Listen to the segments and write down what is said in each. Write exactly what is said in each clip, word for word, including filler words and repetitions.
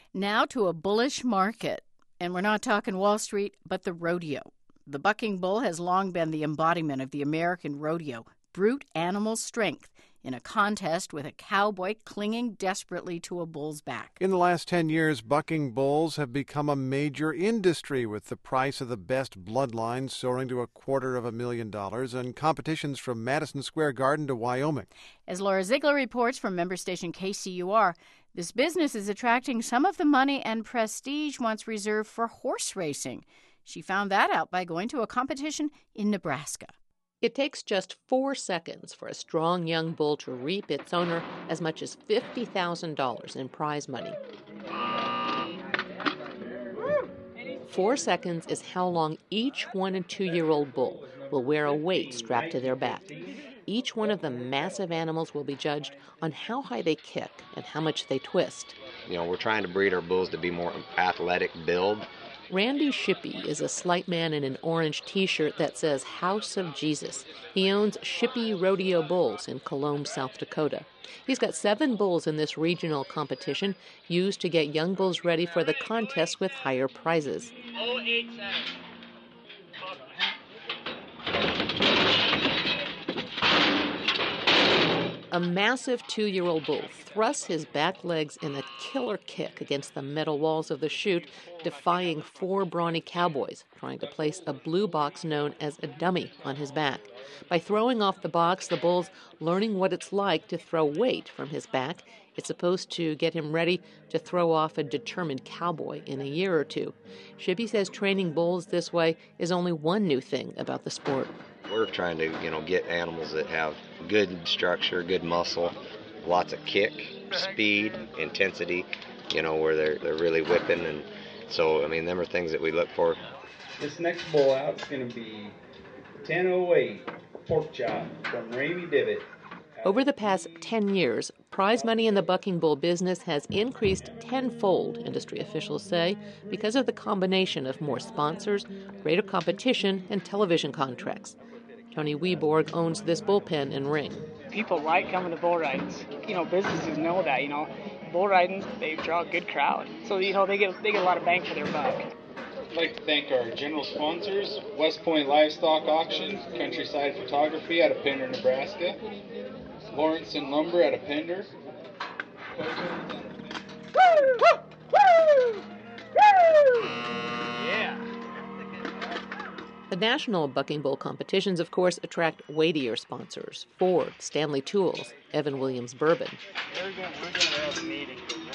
Now to a bullish market. And we're not talking Wall Street, but the rodeo. The bucking bull has long been the embodiment of the American rodeo, brute animal strength, in a contest with a cowboy clinging desperately to a bull's back. In the last ten years, bucking bulls have become a major industry, with the price of the best bloodlines soaring to a quarter of a million dollars and competitions from Madison Square Garden to Wyoming. As Laura Ziegler reports from member station K C U R, this business is attracting some of the money and prestige once reserved for horse racing. She found that out by going to a competition in Nebraska. It takes just four seconds for a strong young bull to reap its owner as much as fifty thousand dollars in prize money. Four seconds is how long each one and two-year-old bull will wear a weight strapped to their back. Each one of the massive animals will be judged on how high they kick and how much they twist. You know, we're trying to breed our bulls to be more athletic build. Randy Shippey is a slight man in an orange T-shirt that says House of Jesus. He owns Shippey Rodeo Bulls in Colombe, South Dakota. He's got seven bulls in this regional competition used to get young bulls ready for the contest with higher prizes. A massive two-year-old bull thrusts his back legs in a killer kick against the metal walls of the chute, defying four brawny cowboys trying to place a blue box known as a dummy on his back. By throwing off the box, the bull's learning what it's like to throw weight from his back. It's supposed to get him ready to throw off a determined cowboy in a year or two. Shippey says training bulls this way is only one new thing about the sport. We're trying to, you know, get animals that have good structure, good muscle, lots of kick, speed, intensity, you know, where they're they're really whipping. And so, I mean, them are things that we look for. This next bull out is going to be ten oh eight Pork Chop from Ramey Divot. Over the past ten years, prize money in the bucking bull business has increased tenfold, industry officials say, because of the combination of more sponsors, greater competition, and television contracts. Tony Weborg owns this bullpen and ring. People like coming to bull ridings. You know, businesses know that, you know. Bull riding, they draw a good crowd. So, you know, they get they get a lot of bang for their buck. I'd like to thank our general sponsors, West Point Livestock Auction, Countryside Photography out of Pender, Nebraska, Lawrence and Lumber out of Pender. Woo! Woo! Woo! Woo! Yeah. The national bucking bull competitions, of course, attract weightier sponsors. Ford, Stanley Tools, Evan Williams Bourbon. We're gonna, we're gonna have a meeting.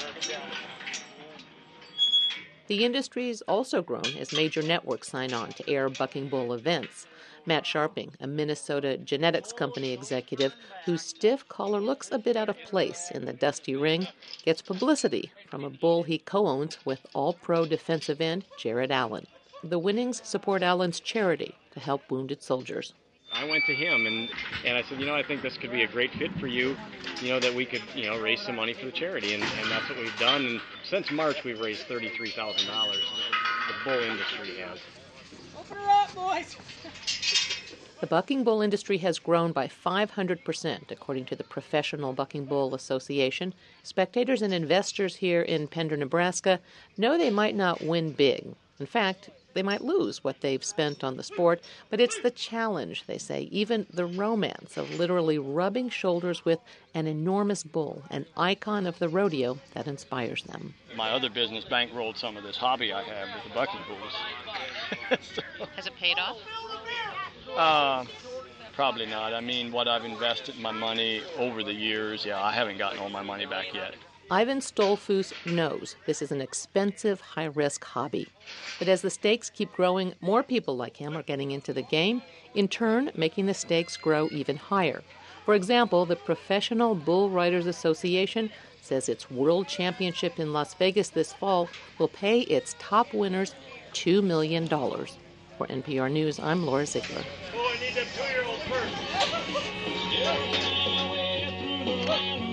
The industry's also grown as major networks sign on to air bucking bull events. Matt Sharping, a Minnesota genetics company executive whose stiff collar looks a bit out of place in the dusty ring, gets publicity from a bull he co-owns with All-Pro defensive end Jared Allen. The winnings support Allen's charity to help wounded soldiers. I went to him and, and I said, you know, I think this could be a great fit for you, you know, that we could, you know, raise some money for the charity. And, and that's what we've done. And since March, we've raised thirty-three thousand dollars. The bull industry has. Open her up, boys! The bucking bull industry has grown by five hundred percent, according to the Professional Bucking Bull Association. Spectators and investors here in Pender, Nebraska know they might not win big. In fact, they might lose what they've spent on the sport, but it's the challenge, they say, even the romance of literally rubbing shoulders with an enormous bull, an icon of the rodeo, that inspires them. My other business bankrolled some of this hobby I have with the bucking bulls. so, Has it paid off? Uh, probably not. I mean, what I've invested my money over the years, yeah, I haven't gotten all my money back yet. Ivan Stolfus knows this is an expensive, high-risk hobby. But as the stakes keep growing, more people like him are getting into the game, in turn making the stakes grow even higher. For example, the Professional Bull Riders Association says its World Championship in Las Vegas this fall will pay its top winners two million dollars. For N P R News, I'm Laura Ziegler. Oh, I need them two-year-olds first.